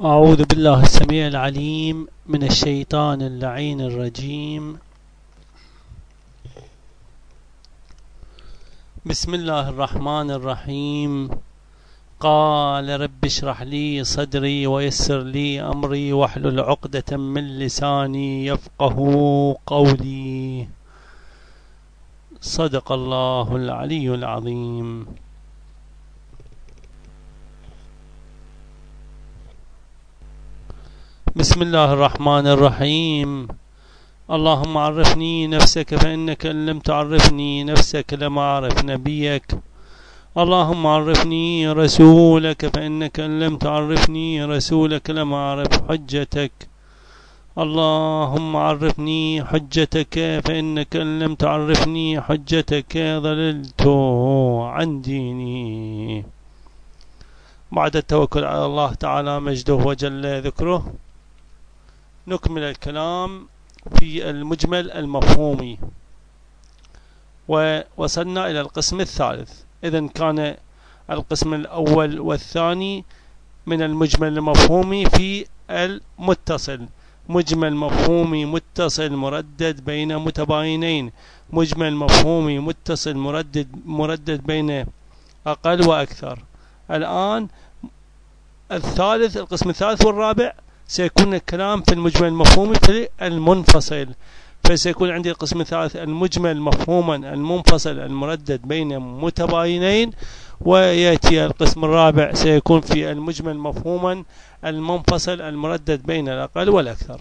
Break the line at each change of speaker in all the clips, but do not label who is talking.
أعوذ بالله السميع العليم من الشيطان اللعين الرجيم. بسم الله الرحمن الرحيم. قال رب اشرح لي صدري ويسر لي أمري واحلل عقدة من لساني يفقه قولي. صدق الله العلي العظيم. بسم الله الرحمن الرحيم. اللهم عرفني نفسك فإنك إن لم تعرفني نفسك لم أعرف نبيك. اللهم عرفني رسولك فإنك إن لم تعرفني رسولك لم أعرف حجتك. اللهم عرفني حجتك فإنك إن لم تعرفني حجتك ضللت عن ديني. بعد التوكل على الله تعالى مجده وجل ذكره، نكمل الكلام في المجمل المفهومي، ووصلنا إلى القسم الثالث. إذن كان القسم الأول والثاني من المجمل المفهومي في المتصل، مجمل مفهومي متصل مردد بين متباينين، مجمل مفهومي متصل مردد بين أقل وأكثر. الآن الثالث، القسم الثالث والرابع، سيكون الكلام في المجمل المفهومي في المنفصل. فسيكون عندي القسم الثالث المجمل مفهوما المنفصل المردد بين متباينين، ويأتي القسم الرابع سيكون في المجمل مفهوما المنفصل المردد بين الأقل والأكثر.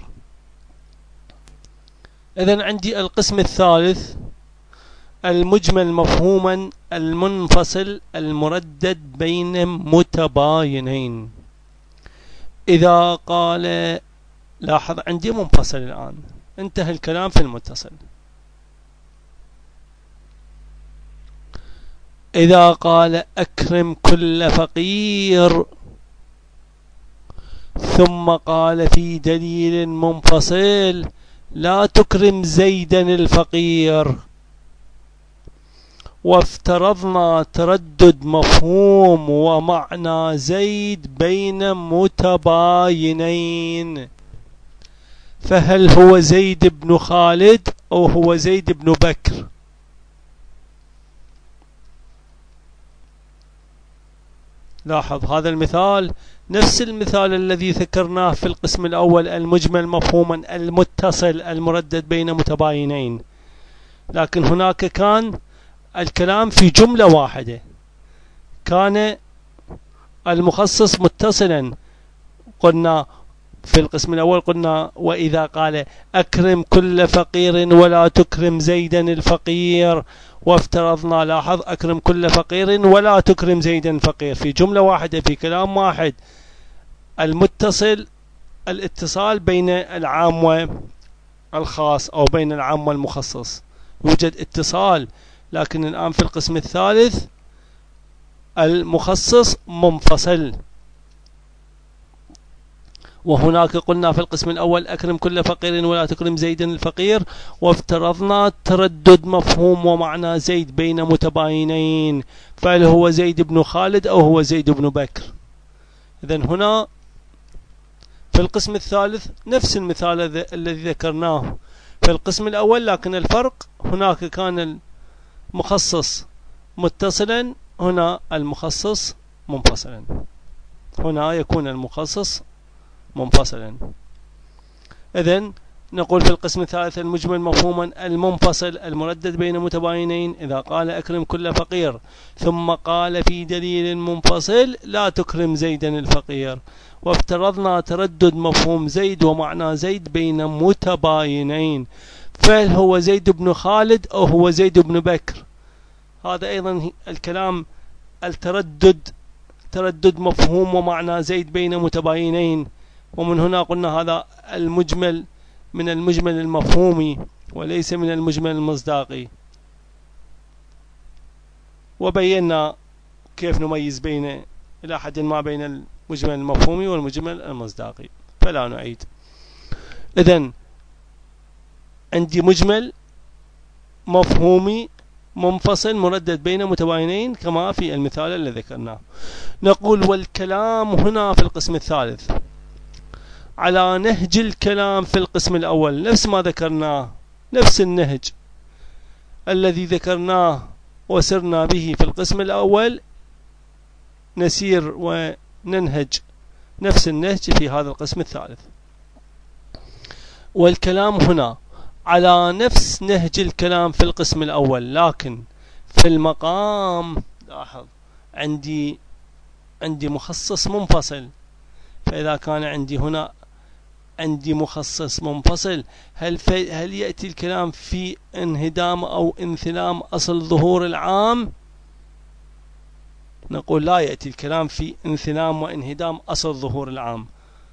إذن عندي القسم الثالث المجمل مفهوما المنفصل المردد بين متباينين. إذا قال، لاحظ عندي منفصل الآن، انتهى الكلام في المتصل. إذا قال أكرم كل فقير، ثم قال في دليل منفصل لا تكرم زيدا الفقير، وافترضنا تردد مفهوم ومعنى زيد بين متباينين، فهل هو زيد بن خالد أو هو زيد بن بكر؟ لاحظ هذا المثال نفس المثال الذي ذكرناه في القسم الأول، المجمل مفهوما المتصل المردد بين متباينين، لكن هناك كان الكلام في جملة واحدة. كان المخصص متصلا، قلنا في القسم الأول قلنا وإذا قال أكرم كل فقير ولا تكرم زيدا الفقير، وافترضنا، لاحظ، أكرم كل فقير ولا تكرم زيدا الفقير في جملة واحدة في كلام واحد. المتصل الاتصال بين العام والخاص أو بين العام والمخصص، يوجد اتصال. لكن الآن في القسم الثالث المخصص منفصل، وهناك قلنا في القسم الأول أكرم كل فقير ولا تكرم زيدا الفقير، وافترضنا تردد مفهوم ومعنى زيد بين متباينين، فهل هو زيد بن خالد أو هو زيد بن بكر؟ إذن هنا في القسم الثالث نفس المثال الذي ذكرناه في القسم الأول، لكن الفرق هناك كان المخصص متصلا، هنا المخصص منفصلا، هنا يكون المخصص منفصلا. إذن نقول في القسم الثالث المجمل مفهوما المنفصل المردد بين متباينين، إذا قال أكرم كل فقير ثم قال في دليل منفصل لا تكرم زيدا الفقير، وافترضنا تردد مفهوم زيد ومعنى زيد بين متباينين، فهل هو زيد بن خالد أو هو زيد بن بكر؟ هذا أيضا الكلام تردد مفهوم ومعنى زيد بين متباينين، ومن هنا قلنا هذا المجمل من المجمل المفهومي وليس من المجمل المصداقي. وبينا كيف نميز بين إلى حد ما بين المجمل المفهومي والمجمل المصداقي، فلا نعيد. إذن عندي مجمل مفهومي منفصل مردد بين متباينين كما في المثال الذي ذكرناه. نقول والكلام هنا في القسم الثالث على نهج الكلام في القسم الأول، نفس ما ذكرناه، نفس النهج الذي ذكرناه وسرنا به في القسم الأول نسير وننهج نفس النهج في هذا القسم الثالث. والكلام هنا على نفس نهج الكلام في القسم الأول، لكن في المقام لاحظ عندي مخصص منفصل. فإذا كان عندي هنا مخصص منفصل، هل يأتي الكلام في انهدام أو انثلام أصل ظهور العام؟ نقول لا يأتي الكلام في انثلام وانهدام أصل ظهور العام.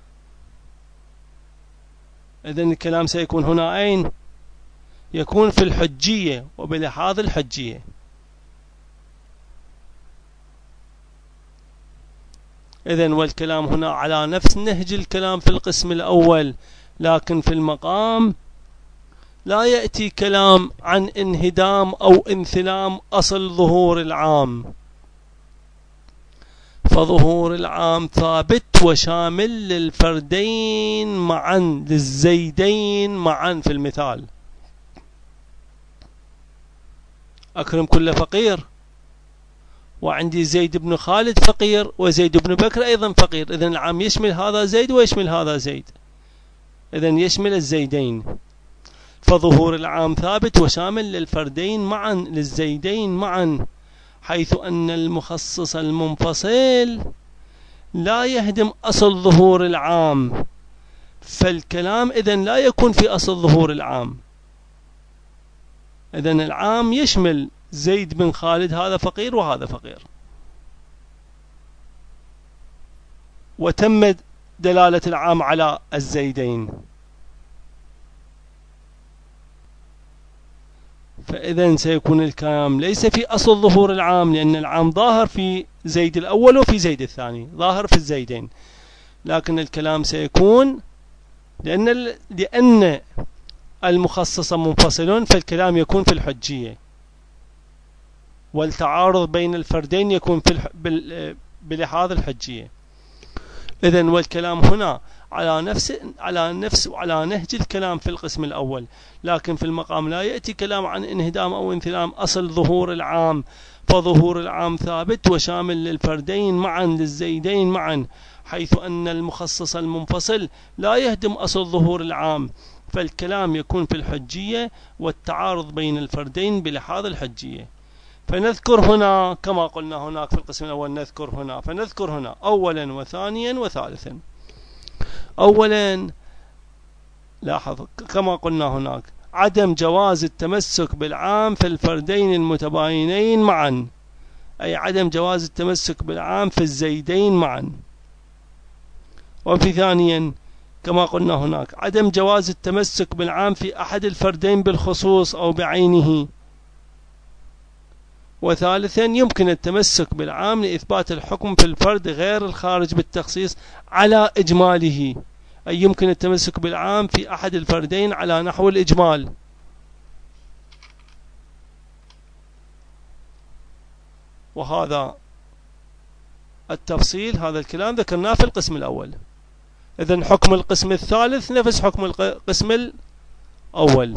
إذن الكلام سيكون هنا أين؟ يكون في الحجية وبلحاظ الحجية. إذن والكلام هنا على نفس نهج الكلام في القسم الأول، لكن في المقام لا يأتي كلام عن انهدام أو انثلام أصل ظهور العام، فظهور العام ثابت وشامل للفردين معا، للزيدين معا. في المثال أكرم كل فقير، وعندي زيد بن خالد فقير وزيد بن بكر أيضا فقير، إذن العام يشمل هذا زيد ويشمل هذا زيد، إذن يشمل الزيدين. فظهور العام ثابت وشامل للفردين معا، للزيدين معا، حيث أن المخصص المنفصل لا يهدم أصل ظهور العام، فالكلام إذن لا يكون في أصل ظهور العام. إذن العام يشمل زيد بن خالد، هذا فقير وهذا فقير، وتم دلالة العام على الزيدين. فإذا سيكون الكلام ليس في أصل ظهور العام، لأن العام ظاهر في زيد الأول وفي زيد الثاني، ظاهر في الزيدين، لكن الكلام سيكون لأن المخصص منفصل، فالكلام يكون في الحجية، والتعارض بين الفردين يكون في بلحاظ الحجية. إذن والكلام هنا على نهج الكلام في القسم الأول، لكن في المقام لا يأتي كلام عن انهدام أو انثلام أصل ظهور العام، فظهور العام ثابت وشامل للفردين معا، للزيدين معا، حيث أن المخصص المنفصل لا يهدم أصل ظهور العام، فالكلام يكون في الحجية والتعارض بين الفردين بلحاظ الحجية. فنذكر هنا كما قلنا هناك في القسم الأول، فنذكر هنا أولا وثانيا وثالثا. أولا لاحظ كما قلنا هناك عدم جواز التمسك بالعام في الفردين المتباينين معا، أي عدم جواز التمسك بالعام في الزيدين معا. وفي ثانيا كما قلنا هناك عدم جواز التمسك بالعام في أحد الفردين بالخصوص أو بعينه. وثالثا يمكن التمسك بالعام لإثبات الحكم في الفرد غير الخارج بالتخصيص على إجماله، أي يمكن التمسك بالعام في أحد الفردين على نحو الإجمال. وهذا التفصيل، هذا الكلام ذكرناه في القسم الأول. إذن حكم القسم الثالث نفس حكم القسم الأول،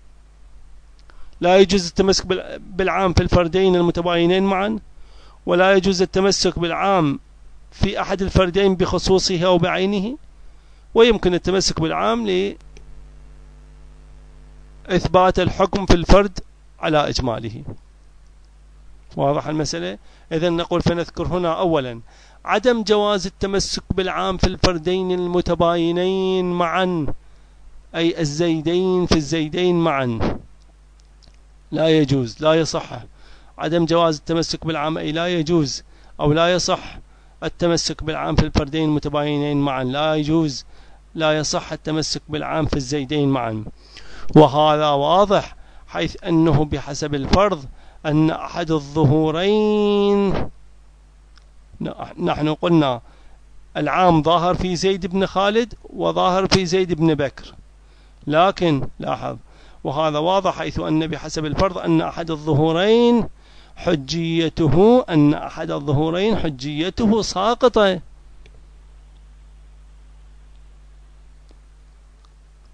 لا يجوز التمسك بالعام في الفردين المتباينين معا، ولا يجوز التمسك بالعام في أحد الفردين بخصوصه أو بعينه، ويمكن التمسك بالعام لإثبات الحكم في الفرد على إجماله. واضح المسألة؟ إذن نقول فنذكر هنا أولا عدم جواز التمسك بالعام في الفردين المتباينين معا، أي الزيدين في الزيدين معا، لا يجوز، لا يصح عدم جواز التمسك بالعام، أي لا يجوز أو لا يصح التمسك بالعام في الفردين المتباينين معا، لا يجوز لا يصح التمسك بالعام في الزيدين معا. وهذا واضح، حيث أنه بحسب الفرض أن أحد الظهورين، نحن قلنا العام ظاهر في زيد بن خالد وظاهر في زيد بن بكر، لكن لاحظ وهذا واضح، حيث أن بحسب الفرض أن أحد الظهورين حجيته ساقطة.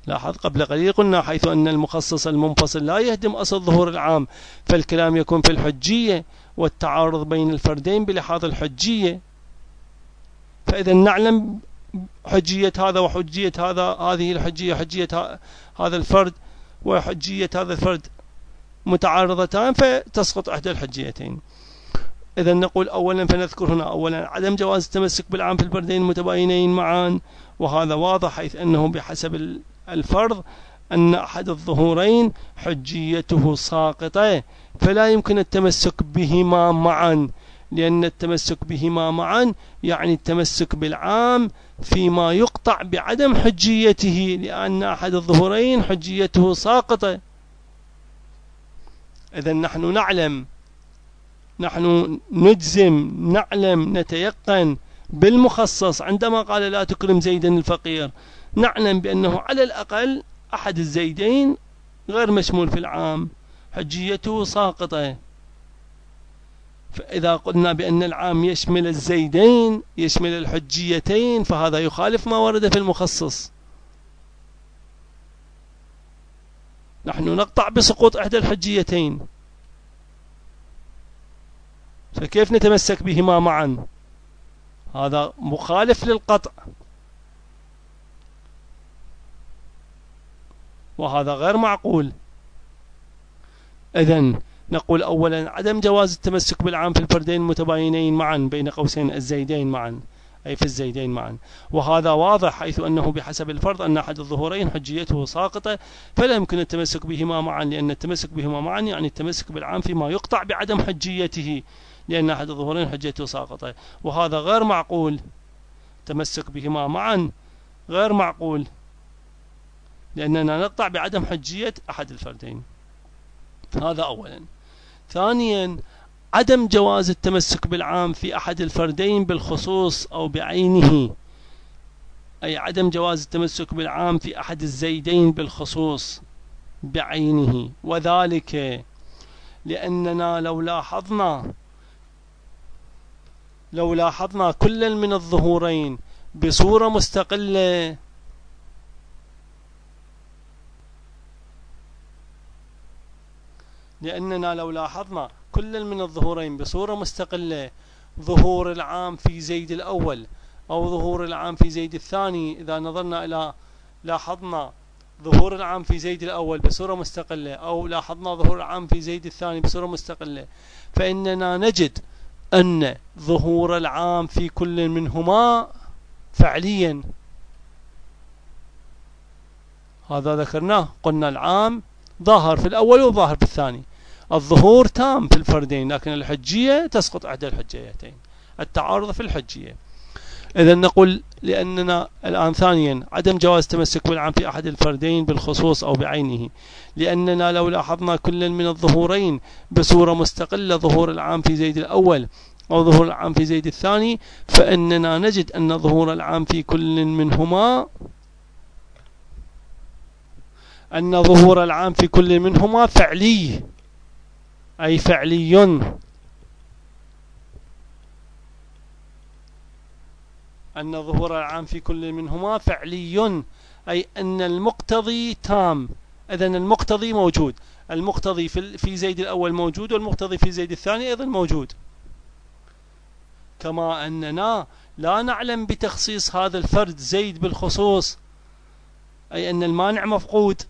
لاحظ قبل قليل قلنا حيث أن المخصص المنفصل لا يهدم أصل ظهور العام، فالكلام يكون في الحجية والتعارض بين الفردين بلحاظ الحجية. فإذا نعلم حجية هذا وحجية هذا، هذه الحجية حجية هذا الفرد وحجية هذا الفرد متعارضتان، فتسقط إحدى الحجيتين. إذا نقول أولا، فنذكر هنا أولا عدم جواز التمسك بالعام في الفردين المتباينين معا، وهذا واضح حيث أنه بحسب الفرض أن أحد الظهورين حجيته ساقطة، فلا يمكن التمسك بهما معا، لأن التمسك بهما معا يعني التمسك بالعام فيما يقطع بعدم حجيته، لأن أحد الظهورين حجيته ساقطة. إذا نحن نعلم، نحن نجزم، نعلم، نتيقن بالمخصص عندما قال لا تكرم زيدا الفقير، نعلم بأنه على الأقل أحد الزيدين غير مشمول في العام، حجيته ساقطة. فإذا قلنا بأن العام يشمل الزيدين، يشمل الحجيتين، فهذا يخالف ما ورد في المخصص. نحن نقطع بسقوط إحدى الحجيتين، فكيف نتمسك بهما معا؟ هذا مخالف للقطع، وهذا غير معقول. إذن نقول أولا عدم جواز التمسك بالعام في الفردين المتباينين معا، بين قوسين الزيدين معا، أي في الزيدين معا، وهذا واضح حيث أنه بحسب الفرض أن أحد الظهورين حجيته ساقطة، فلا يمكن التمسك بهما معا، لأن التمسك بهما معا يعني التمسك بالعام فيما يقطع بعدم حجيته، لأن أحد الظهورين حجيته ساقطة، وهذا غير معقول. تمسك بهما معا غير معقول، لأننا نقطع بعدم حجية أحد الفردين. هذا أولا. ثانيا عدم جواز التمسك بالعام في أحد الفردين بالخصوص أو بعينه، أي عدم جواز التمسك بالعام في أحد الزيدين بالخصوص بعينه، وذلك لأننا لو لاحظنا كل من الظهورين بصورة مستقلة، لأننا لو لاحظنا كل من الظهورين بصورة مستقلة، ظهور العام في زيد الأول أو ظهور العام في زيد الثاني، إذا نظرنا إلى لاحظنا ظهور العام في زيد الأول بصورة مستقلة أو لاحظنا ظهور العام في زيد الثاني بصورة مستقلة، فإننا نجد أن ظهور العام في كل منهما فعليا. هذا ذكرناه، قلنا العام ظاهر في الأول وظاهر في الثاني، الظهور تام في الفردين، لكن الحجية تسقط إحدى الحجيتين، التعارض في الحجية. إذا نقول لأننا الآن ثانيا عدم جواز التمسك بالعام في أحد الفردين بالخصوص أو بعينه، لأننا لو لاحظنا كل من الظهورين بصورة مستقلة، ظهور العام في زيد الأول أو ظهور العام في زيد الثاني، فإننا نجد أن ظهور العام في كل منهما فعلي، أي فعلي. أن ظهور العام في كل منهما فعلي، أي أن المقتضي تام. إذن المقتضي موجود، المقتضي في زيد الأول موجود، والمقتضي في زيد الثاني أيضا موجود. كما أننا لا نعلم بتخصيص هذا الفرد زيد بالخصوص، أي أن المانع مفقود.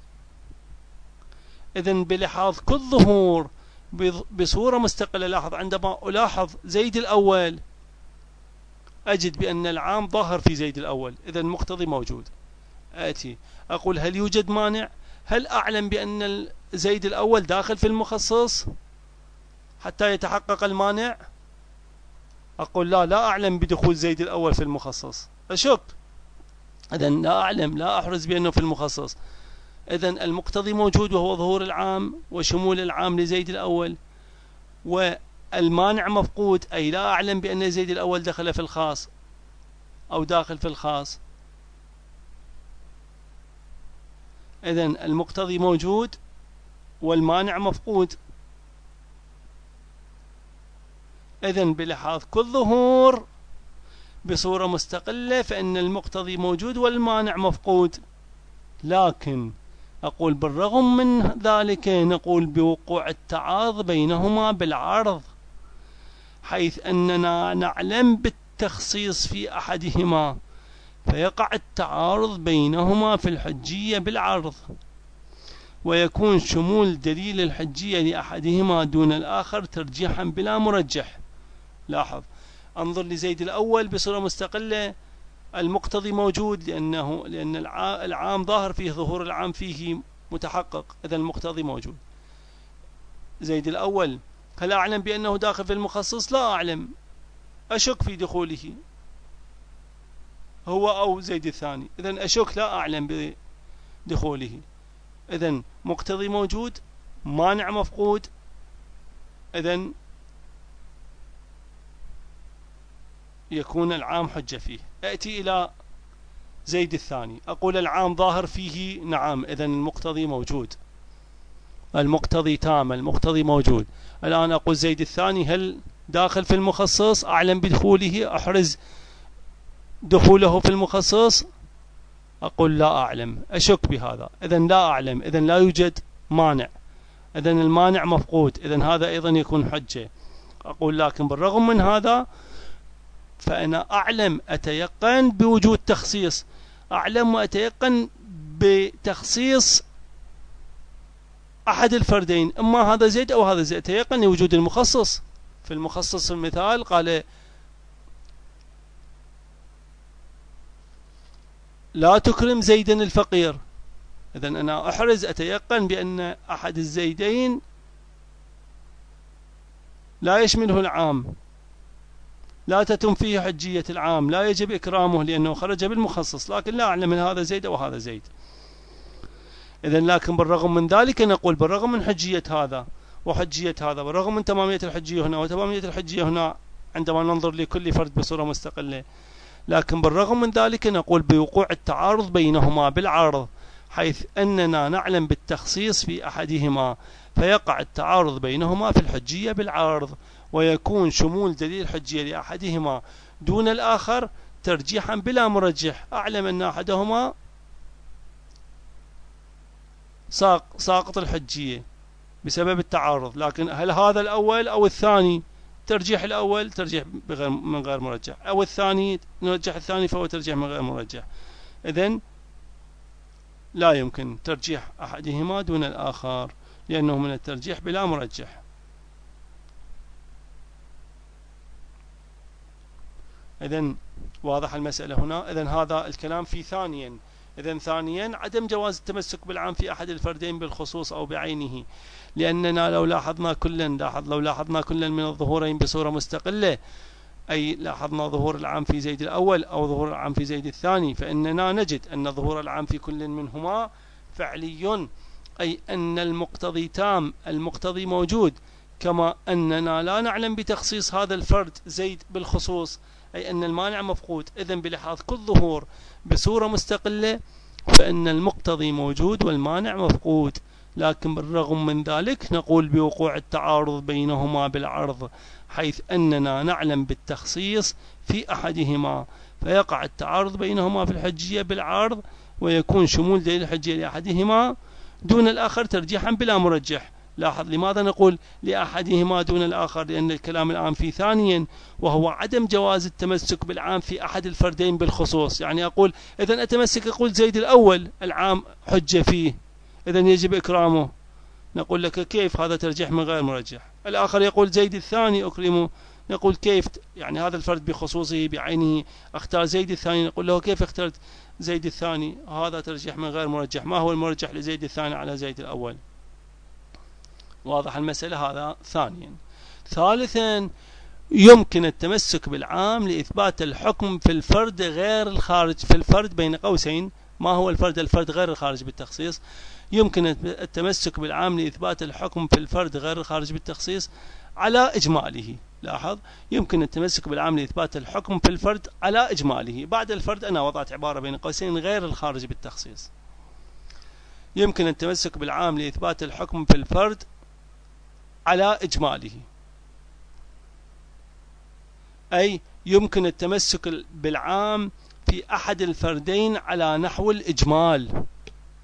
إذن بلحاظ كل ظهور بصورة مستقلة، لاحظ عندما ألاحظ زيد الأول أجد بأن العام ظاهر في زيد الأول، إذن المقتضي موجود. آتي أقول هل يوجد مانع؟ هل أعلم بأن زيد الأول داخل في المخصص حتى يتحقق المانع؟ أقول لا أعلم بدخول زيد الأول في المخصص، أشك. إذن لا أعلم، لا أحرز بأنه في المخصص. إذن المقتضي موجود، وهو ظهور العام وشمول العام لزيد الأول، والمانع مفقود، أي لا أعلم بأن زيد الأول دخل في الخاص أو داخل في الخاص. إذن المقتضي موجود والمانع مفقود. إذن بلحاظ كل ظهور بصورة مستقلة فإن المقتضي موجود والمانع مفقود. لكن أقول بالرغم من ذلك نقول بوقوع التعارض بينهما بالعرض، حيث أننا نعلم بالتخصيص في أحدهما، فيقع التعارض بينهما في الحجية بالعرض، ويكون شمول دليل الحجية لأحدهما دون الآخر ترجيحا بلا مرجح. لاحظ، انظر لزيد الأول بصورة مستقلة، المقتضي موجود لأن العام ظاهر فيه، ظهور العام فيه متحقق، إذا المقتضي موجود. زيد الأول هل أعلم بأنه داخل في المخصص؟ لا أعلم، أشك في دخوله هو أو زيد الثاني، إذا أشك، لا أعلم بدخوله، إذا مقتضي موجود، مانع مفقود، إذا يكون العام حجة فيه. أتي إلى زيد الثاني، أقول العام ظاهر فيه، نعم، إذا المقتضي موجود، المقتضي تام، المقتضي موجود. الآن أقول زيد الثاني هل داخل في المخصص؟ أعلم بدخوله، أحرز دخوله في المخصص؟ أقول لا أعلم، أشك بهذا، إذا لا أعلم، إذا لا يوجد مانع، إذا المانع مفقود، إذا هذا أيضا يكون حجة. أقول لكن بالرغم من هذا فأنا أعلم، أتيقن بوجود تخصيص، أعلم وأتيقن بتخصيص أحد الفردين، إما هذا زيد أو هذا زيد، أتيقن وجود المخصص. في المخصص المثال قال لا تكرم زيدا الفقير، إذا أنا أحرز أتيقن بأن أحد الزيدين لا يشمله العام، لا تتم فيه حجية العام، لا يجب إكرامه لأنه خرج بالمخصص، لكن لا أعلم من هذا زيد أو هذا زيد. إذا لكن بالرغم من ذلك نقول بالرغم من حجية هذا وحجية هذا، بالرغم من تمامية الحجية هنا وتمامية الحجية هنا عندما ننظر لكل فرد بصورة مستقلة، لكن بالرغم من ذلك نقول بوقوع التعارض بينهما بالعرض، حيث أننا نعلم بالتخصيص في أحدهما، فيقع التعارض بينهما في الحجية بالعرض، ويكون شمول دليل الحجية لأحدهما دون الآخر ترجيحا بلا مرجح. أعلم أن أحدهما ساقط الحجية بسبب التعارض، لكن هل هذا الأول أو الثاني؟ ترجيح الأول ترجيح من غير مرجح، أو الثاني نرجح الثاني فهو ترجيح من غير مرجح، إذن لا يمكن ترجيح أحدهما دون الآخر لأنه من الترجيح بلا مرجح. إذن واضح المسألة هنا. إذن هذا الكلام في ثانيا. إذن ثانيا عدم جواز التمسك بالعام في أحد الفردين بالخصوص أو بعينه، لأننا لو لاحظنا كلا من الظهورين بصورة مستقلة، أي لاحظنا ظهور العام في زيد الأول أو ظهور العام في زيد الثاني، فإننا نجد أن ظهور العام في كل منهما فعلي، أي أن المقتضي تام، المقتضي موجود، كما أننا لا نعلم بتخصيص هذا الفرد زيد بالخصوص، أي أن المانع مفقود. إذن بلحاظ كل ظهور بصورة مستقلة فإن المقتضي موجود والمانع مفقود، لكن بالرغم من ذلك نقول بوقوع التعارض بينهما بالعرض، حيث أننا نعلم بالتخصيص في أحدهما، فيقع التعارض بينهما في الحجية بالعرض، ويكون شمول دليل الحجية لأحدهما دون الآخر ترجيحا بلا مرجح. لاحظ لماذا نقول لأحدهما دون الآخر؟ لأن الكلام العام في ثانيا، وهو عدم جواز التمسك بالعام في أحد الفردين بالخصوص. يعني أقول إذن أتمسك، أقول زيد الأول العام حجة فيه، إذن يجب إكرامه، نقول لك كيف؟ هذا ترجيح من غير مرجح. الآخر يقول زيد الثاني أكرمه، نقول كيف؟ يعني هذا الفرد بخصوصه بعينه اختار زيد الثاني، نقول له كيف اخترت زيد الثاني؟ هذا ترجيح من غير مرجح. ما هو المرجح لزيد الثاني على زيد الأول؟ واضح المسألة. هذا ثانيا. ثالثا يمكن التمسك بالعام لإثبات الحكم في الفرد غير الخارج، في الفرد بين قوسين. ما هو الفرد؟ الفرد غير الخارج بالتخصيص. يمكن التمسك بالعام لإثبات الحكم في الفرد غير الخارج بالتخصيص على إجماله. لاحظ، يمكن التمسك بالعام لإثبات الحكم في الفرد على إجماله. بعد الفرد أنا وضعت عبارة بين قوسين غير الخارج بالتخصيص. يمكن التمسك بالعام لإثبات الحكم في الفرد على إجماله، أي يمكن التمسك بالعام في أحد الفردين على نحو الإجمال.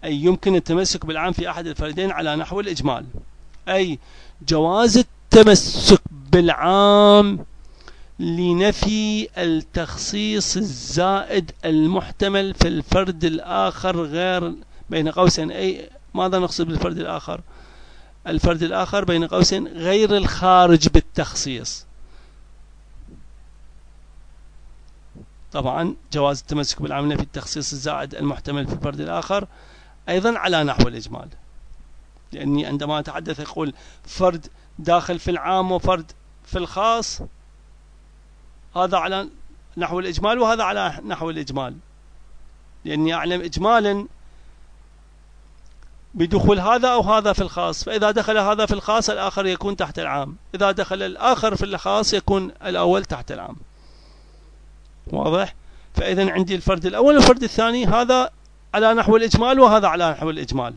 أي يمكن التمسك بالعام في أحد الفردين على نحو الإجمال. أي جواز التمسك بالعام لنفي التخصيص الزائد المحتمل في الفرد الآخر غير بين قوسين. أي ماذا نقصد بالفرد الآخر؟ الفرد الآخر بين قوسين غير الخارج بالتخصيص. طبعا جواز التمسك بالعام لنفي التخصيص الزائد المحتمل في الفرد الآخر أيضا على نحو الإجمال، لأني عندما أتحدث أقول فرد داخل في العام وفرد في الخاص، هذا على نحو الإجمال وهذا على نحو الإجمال، لأني أعلم إجمالا بدخول هذا أو هذا في الخاص، فإذا دخل هذا في الخاص الآخر يكون تحت العام، إذا دخل الآخر في الخاص يكون الأول تحت العام. واضح؟ فإذا عندي الفرد الأول والفرد الثاني، هذا على نحو الإجمال وهذا على نحو الإجمال.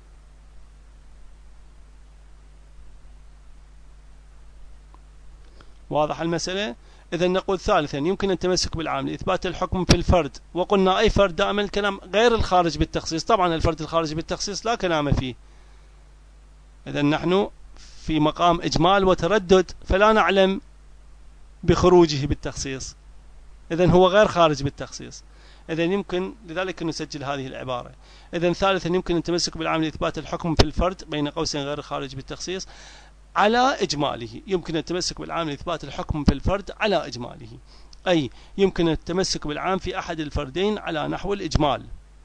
واضح المسألة؟ إذا نقول ثالثا يمكن التمسك بالعام لإثبات الحكم في الفرد، وقلنا أي فرد دائما الكلام غير الخارج بالتخصيص، طبعا الفرد الخارج بالتخصيص لا كلام فيه، إذا نحن في مقام إجمال وتردد فلا نعلم بخروجه بالتخصيص، إذا هو غير خارج بالتخصيص، إذا يمكن لذلك نسجل هذه العبارة. إذا ثالثا يمكن التمسك بالعام لإثبات الحكم في الفرد بين قوسين غير خارج بالتخصيص على إجماله. يمكن التمسك بالعام لإثبات الحكم في الفرد على إجماله، أي يمكن التمسك بالعام في أحد الفردين على نحو الإجمال.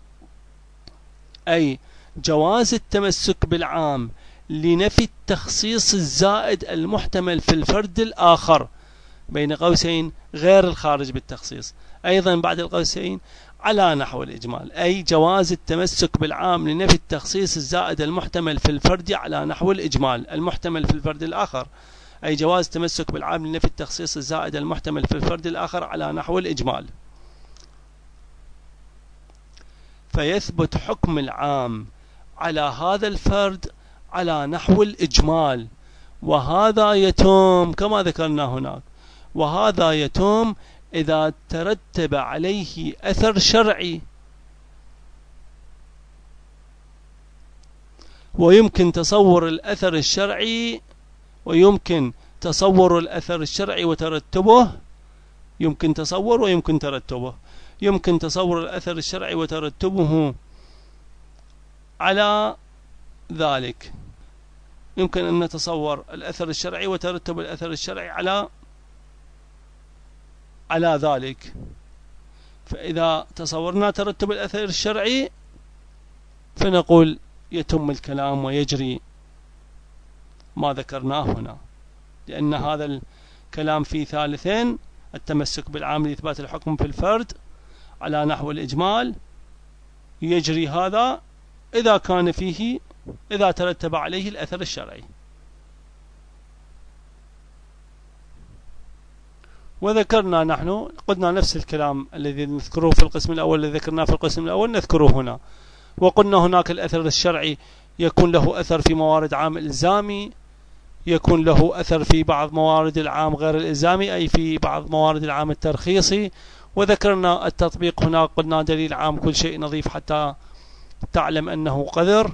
أي جواز التمسك بالعام لنفي التخصيص الزائد المحتمل في الفرد الآخر بين قوسين غير الخارج بالتخصيص، أيضا بعد القوسين على نحو الإجمال. أي جواز التمسك بالعام لنفي التخصيص الزائد المحتمل في الفرد على نحو الإجمال، المحتمل في الفرد الآخر، أي جواز التمسك بالعام لنفي التخصيص الزائد المحتمل في الفرد الآخر على نحو الإجمال. فيثبت حكم العام على هذا الفرد على نحو الإجمال، وهذا يتم كما ذكرنا هناك، وهذا يتم إذا ترتب عليه أثر شرعي، ويمكن تصور الأثر الشرعي وترتبه، يمكن تصور ويمكن ترتبه. يمكن تصور الأثر الشرعي وترتبه على ذلك، يمكن أن نتصور الأثر الشرعي وترتب الأثر الشرعي على ذلك. فإذا تصورنا ترتب الأثر الشرعي فنقول يتم الكلام ويجري ما ذكرناه هنا، لأن هذا الكلام في ثالثين: التمسك بالعام لإثبات الحكم في الفرد على نحو الإجمال، يجري هذا إذا ترتب عليه الأثر الشرعي. وذكرنا نحن قلنا نفس الكلام الذي نذكره في القسم الأول الذي ذكرناه في القسم الأول نذكره هنا، وقلنا هناك الأثر الشرعي يكون له أثر في موارد عام إلزامي، يكون له أثر في بعض موارد العام غير الإلزامي، أي في بعض موارد العام الترخيصي. وذكرنا التطبيق هناك، قلنا دليل عام كل شيء نظيف حتى تعلم أنه قذر،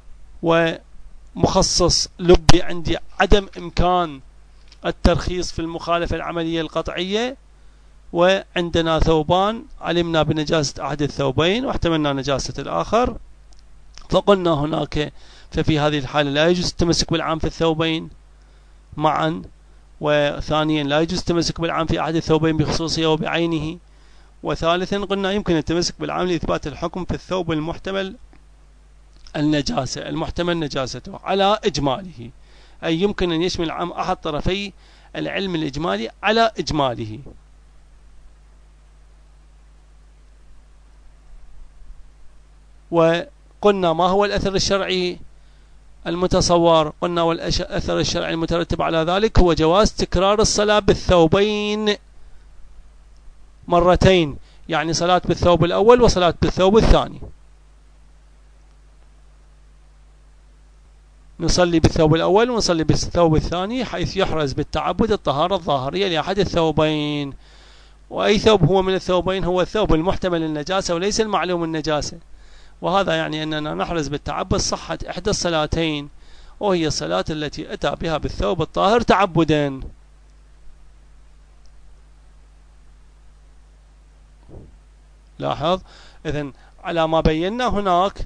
ومخصص لبي عندي عدم إمكان الترخيص في المخالفة العملية القطعية، وعندنا ثوبان علمنا بنجاسة أحد الثوبين واحتملنا نجاسة الآخر، فقلنا هناك ففي هذه الحالة لا يجوز التمسك بالعام في الثوبين معا، وثانيا لا يجوز التمسك بالعام في أحد الثوبين بخصوصية وبعينه، وثالثا قلنا يمكن التمسك بالعام لإثبات الحكم في الثوب المحتمل نجاسته على إجماله، أي يمكن أن يشمل العام أحد طرفي العلم الإجمالي على إجماله. وقلنا ما هو الأثر الشرعي المتصور؟ قلنا والأثر الشرعي المترتب على ذلك هو جواز تكرار الصلاة بالثوبين مرتين، يعني صلاة بالثوب الأول وصلاة بالثوب الثاني. نصلي بالثوب الأول ونصلي بالثوب الثاني حيث يحرز بالتعبد الطهارة الظاهرية لأحد الثوبين. وأي ثوب هو من الثوبين؟ هو الثوب المحتمل النجاسة وليس المعلوم النجاسة، وهذا يعني أننا نحرص بالتعبد صحة إحدى الصلاتين، وهي الصلاة التي أتى بها بالثوب الطاهر تعبدا. لاحظ إذن على ما بينا هناك،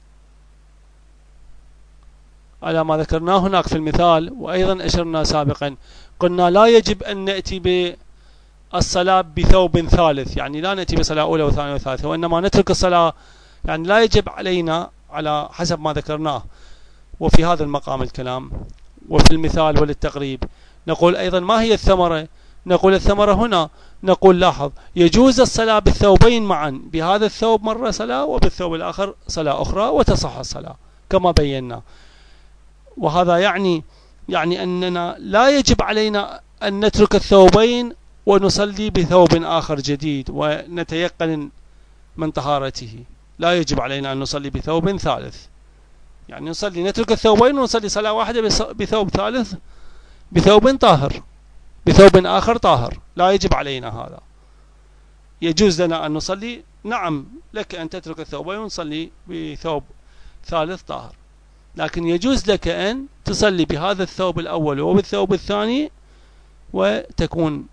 على ما ذكرناه هناك في المثال، وأيضا أشرنا سابقا، قلنا لا يجب أن نأتي بالصلاة بثوب ثالث، يعني لا نأتي بصلاة أولى وثانية وثالثة، وإنما نترك الصلاة، يعني لا يجب علينا على حسب ما ذكرناه. وفي هذا المقام الكلام وفي المثال وللتقريب نقول أيضا ما هي الثمرة؟ نقول الثمرة هنا، نقول لاحظ يجوز الصلاة بالثوبين معا، بهذا الثوب مرة صلاة وبالثوب الآخر صلاة أخرى وتصح الصلاة كما بينا. وهذا يعني أننا لا يجب علينا أن نترك الثوبين ونصلي بثوب آخر جديد ونتيقن من طهارته، لا يجب علينا أن نصلي بثوب ثالث، يعني نترك الثوبين ونصلي صلاة واحدة بثوب ثالث، بثوب طاهر، بثوب آخر طاهر، لا يجب علينا هذا. يجوز لنا أن نصلي، نعم لك أن تترك الثوبين ونصلي بثوب ثالث طاهر، لكن يجوز لك أن تصلي بهذا الثوب الأول وبالثوب الثاني وتكون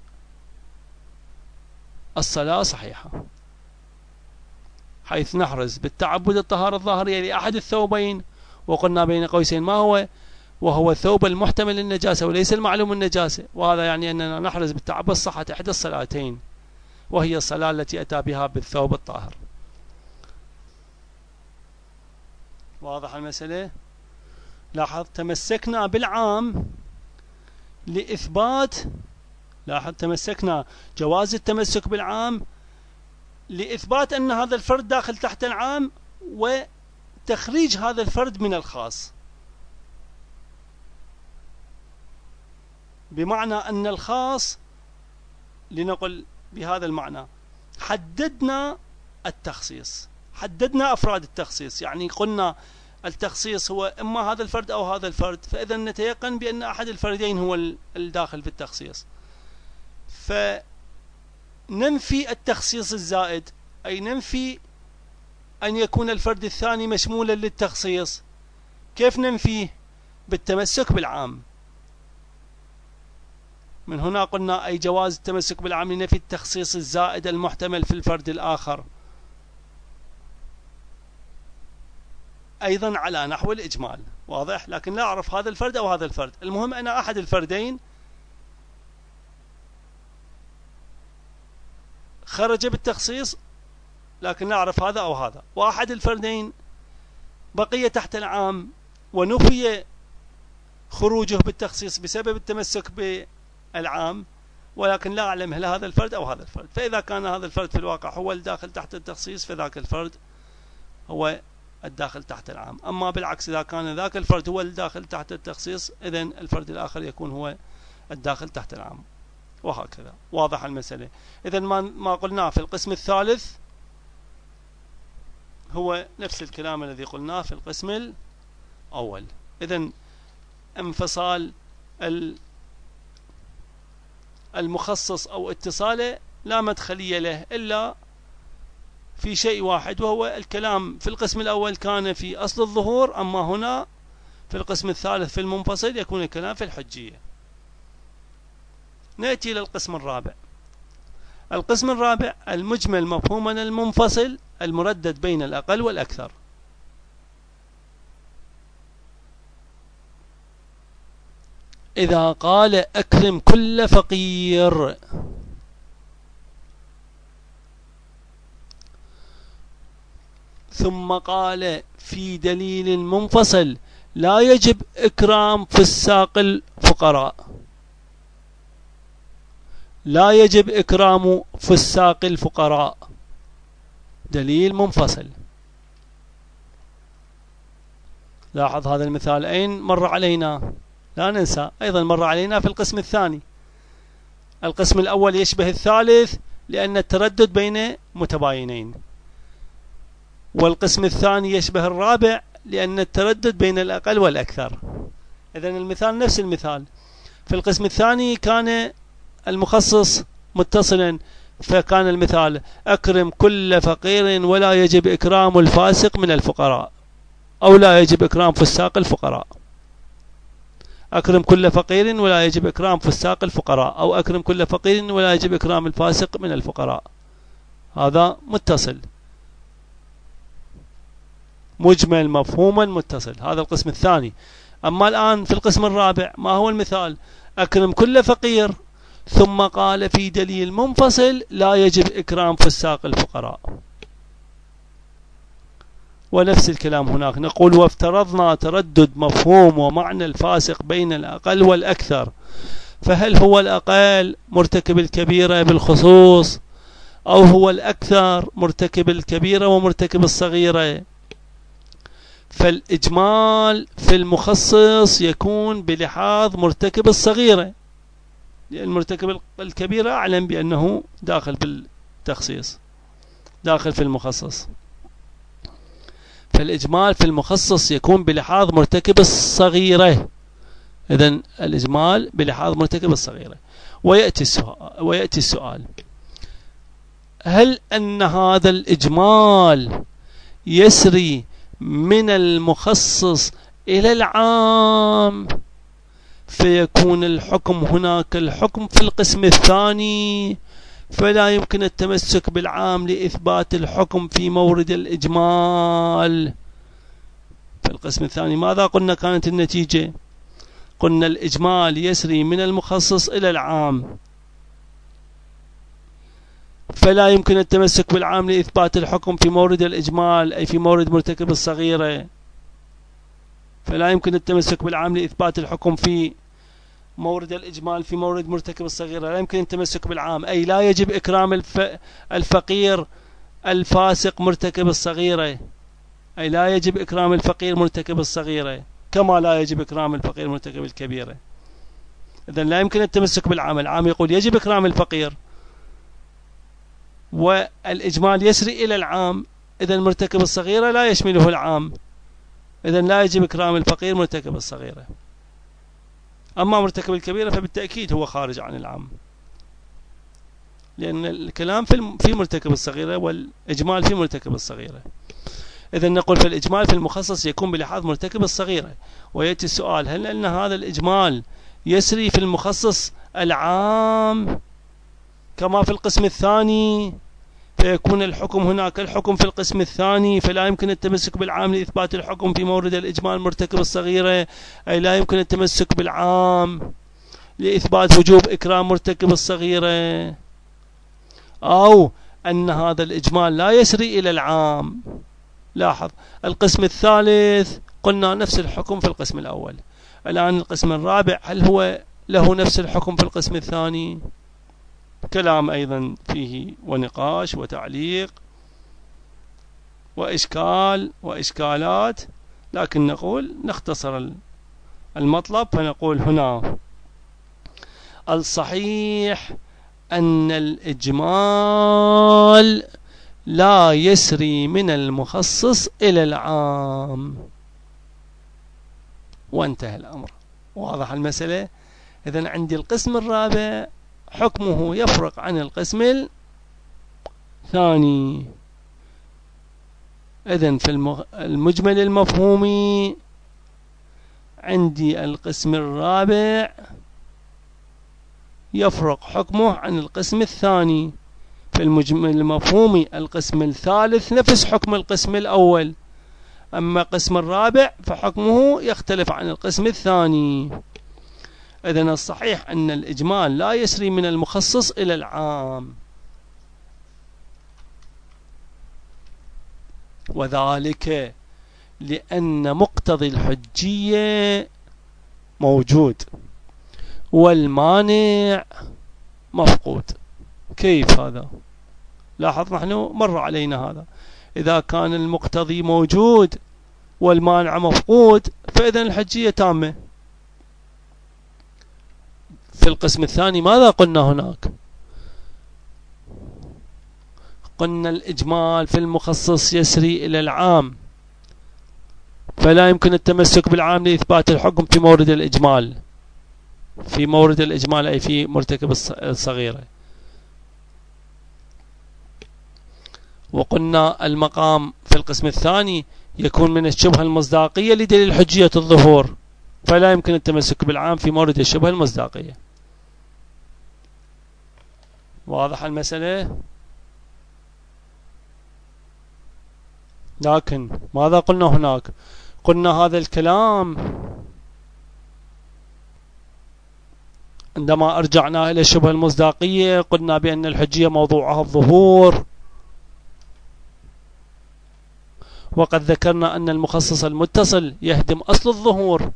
الصلاة صحيحة، حيث نحرز بالتعبد الطهارة الظاهرية لأحد الثوبين، وقلنا بين قوسين ما هو، وهو الثوب المحتمل للنجاسة وليس المعلوم النجاسة، وهذا يعني أننا نحرز بالتعبد صحة إحدى الصلاتين، وهي الصلاة التي أتى بها بالثوب الطاهر. واضح المسألة؟ لاحظ تمسكنا بالعام لإثبات، لاحظ تمسكنا جواز التمسك بالعام لإثبات أن هذا الفرد داخل تحت العام وتخريج هذا الفرد من الخاص، بمعنى أن الخاص، لنقل بهذا المعنى، حددنا التخصيص، حددنا أفراد التخصيص، يعني قلنا التخصيص هو إما هذا الفرد أو هذا الفرد، فإذا نتيقن بأن أحد الفردين هو الداخل في التخصيص، فننفي التخصيص الزائد، أي ننفي أن يكون الفرد الثاني مشمولا للتخصيص. كيف ننفيه؟ بالتمسك بالعام. من هنا قلنا أي جواز التمسك بالعام لنفي التخصيص الزائد المحتمل في الفرد الآخر، أيضا على نحو الإجمال، واضح؟ لكن لا أعرف هذا الفرد أو هذا الفرد، المهم أن أحد الفردين خرج بالتخصيص لكن لا أعرف هذا أو هذا، وأحد الفردين بقي تحت العام ونفي خروجه بالتخصيص بسبب التمسك بالعام، ولكن لا أعلم هل هذا الفرد أو هذا الفرد. فإذا كان هذا الفرد في الواقع هو الداخل تحت التخصيص فذاك الفرد هو الداخل تحت العام، أما بالعكس إذا كان ذاك الفرد هو الداخل تحت التخصيص إذن الفرد الآخر يكون هو الداخل تحت العام، وهكذا. واضح المسألة؟ إذن ما قلناه في القسم الثالث هو نفس الكلام الذي قلناه في القسم الأول. إذن انفصال المخصص أو اتصاله لا مدخلية له إلا في شيء واحد، وهو الكلام في القسم الأول كان في أصل الظهور، أما هنا في القسم الثالث في المنفصل يكون الكلام في الحجية. نأتي إلى القسم الرابع. القسم الرابع المجمل مفهوما المنفصل المردد بين الأقل والأكثر. إذا قال أكرم كل فقير، ثم قال في دليل منفصل لا يجب إكرام فساق الفقراء، لا يجب إكرام فساق الفقراء، دليل منفصل. لاحظ هذا المثال أين مر علينا؟ لا ننسى أيضا مر علينا في القسم الثاني. القسم الأول يشبه الثالث لأن التردد بين متباينين، والقسم الثاني يشبه الرابع لأن التردد بين الأقل والأكثر. إذن المثال نفس المثال. في القسم الثاني كان المخصص متصلا فكان المثال أكرم كل فقير ولا يجب إكرام الفاسق من الفقراء، أو لا يجب إكرام فساق الفقراء. أكرم كل فقير ولا يجب إكرام فساق الفقراء، أو أكرم كل فقير ولا يجب إكرام الفاسق من الفقراء. هذا متصل، مجمل مفهوما متصل. هذا القسم الثاني. أما الآن في القسم الرابع ما هو المثال؟ أكرم كل فقير، ثم قال في دليل منفصل لا يجب إكرام فساق الفقراء. ونفس الكلام هناك، نقول وافترضنا تردد مفهوم ومعنى الفاسق بين الأقل والأكثر، فهل هو الأقل مرتكب الكبيرة بالخصوص، أو هو الأكثر مرتكب الكبيرة ومرتكب الصغيرة؟ فالإجمال في المخصص يكون بلحاظ مرتكب الصغيرة، لأن مرتكب الكبيرة أعلم بأنه داخل بالتخصيص، داخل في المخصص. فالإجمال في المخصص يكون بلحاظ مرتكب الصغيرة. إذن الإجمال بلحاظ مرتكب الصغيرة. ويأتي السؤال هل أن هذا الإجمال يسري من المخصص إلى العام فيكون الحكم هناك الحكم في القسم الثاني، فلا يمكن التمسك بالعام لإثبات الحكم في مورد الإجمال؟ في القسم الثاني ماذا قلنا كانت النتيجة؟ قلنا الإجمال يسري من المخصص إلى العام، فلا يمكن التمسك بالعام لإثبات الحكم في مورد الإجمال، أي في مورد مرتكب الصغيرة. فلا يمكن التمسك بالعام لإثبات الحكم في مورد الإجمال في مورد مرتكب الصغيرة. لا يمكن التمسك بالعام، أي لا يجب إكرام الفقير الفاسق مرتكب الصغيرة، أي لا يجب إكرام الفقير مرتكب الصغيرة كما لا يجب إكرام الفقير مرتكب الكبيرة. إذن لا يمكن التمسك بالعام. العام يقول يجب إكرام الفقير، والإجمال يسري إلى العام، إذن مرتكب الصغيرة لا يشمله العام، إذن لا يجب إكرام الفقير مرتكب الصغيرة. أما مرتكب الكبيرة فبالتأكيد هو خارج عن العام، لأن الكلام في مرتكب الصغيرة والإجمال في مرتكب الصغيرة. إذن نقول في الإجمال في المخصص يكون بلحاظ مرتكب الصغيرة. ويأتي السؤال هل أن هذا الإجمال يسري في المخصص العام كما في القسم الثاني، فيكون الحكم هناك الحكم في القسم الثاني، فلا يمكن التمسك بالعام لإثبات الحكم في مورد الإجمال مرتكب الصغيرة، أي لا يمكن التمسك بالعام لإثبات وجوب إكرام مرتكب الصغيرة، أو أن هذا الإجمال لا يسري إلى العام. لاحظ القسم الثالث قلنا نفس الحكم في القسم الأول. الآن القسم الرابع هل هو له نفس الحكم في القسم الثاني؟ كلام أيضا فيه ونقاش وتعليق وإشكال وإشكالات، لكن نقول نختصر المطلب فنقول هنا الصحيح أن الإجمال لا يسري من المخصص إلى العام، وانتهى الأمر. واضح المسألة؟ إذن عندي القسم الرابع حكمه يفرق عن القسم الثاني. إذن في المجمل المفهومي عندي القسم الرابع يفرق حكمه عن القسم الثاني. في المجمل المفهومي القسم الثالث نفس حكم القسم الأول، أما القسم الرابع فحكمه يختلف عن القسم الثاني. إذن الصحيح أن الإجمال لا يسري من المخصص إلى العام، وذلك لأن مقتضي الحجية موجود والمانع مفقود. كيف هذا؟ لاحظ نحن مر علينا هذا. إذا كان المقتضي موجود والمانع مفقود فإذن الحجية تامة. في القسم الثاني ماذا قلنا هناك؟ قلنا الإجمال في المخصص يسري إلى العام، فلا يمكن التمسك بالعام لإثبات الحكم في مورد الإجمال، في مورد الإجمال أي في مرتكب الصغيرة. وقلنا المقام في القسم الثاني يكون من الشبهة المصداقية لدليل حجية الظهور، فلا يمكن التمسك بالعام في مورد الشبهة المصداقية. واضح المسألة؟ لكن ماذا قلنا هناك؟ قلنا هذا الكلام عندما أرجعنا إلى الشبهة المصداقية قلنا بأن الحجية موضوعها الظهور، وقد ذكرنا أن المخصص المتصل يهدم أصل الظهور،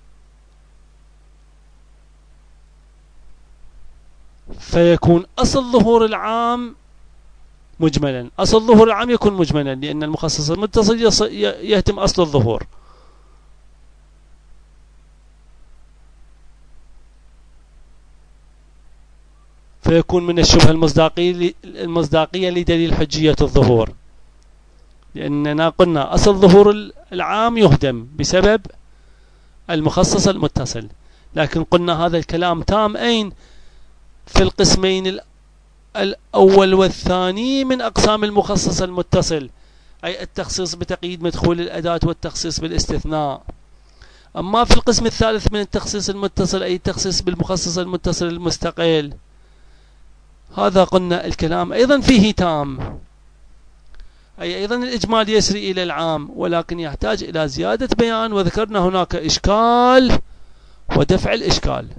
فيكون أصل ظهور العام مجملا. أصل ظهور العام يكون مجملا لأن المخصص المتصل يهدم أصل الظهور. فيكون من الشبهة المصداقية لدليل حجية الظهور، لأننا قلنا أصل ظهور العام يهدم بسبب المخصص المتصل. لكن قلنا هذا الكلام تام أين؟ في القسمين الأول والثاني من أقسام المخصص المتصل، أي التخصيص بتقييد مدخول الأداة والتخصيص بالاستثناء. أما في القسم الثالث من التخصيص المتصل أي التخصيص بالمخصص المتصل المستقل، هذا قلنا الكلام أيضا فيه تام، أي أيضا الإجمال يسري إلى العام، ولكن يحتاج إلى زيادة بيان، وذكرنا هناك إشكال ودفع الإشكال.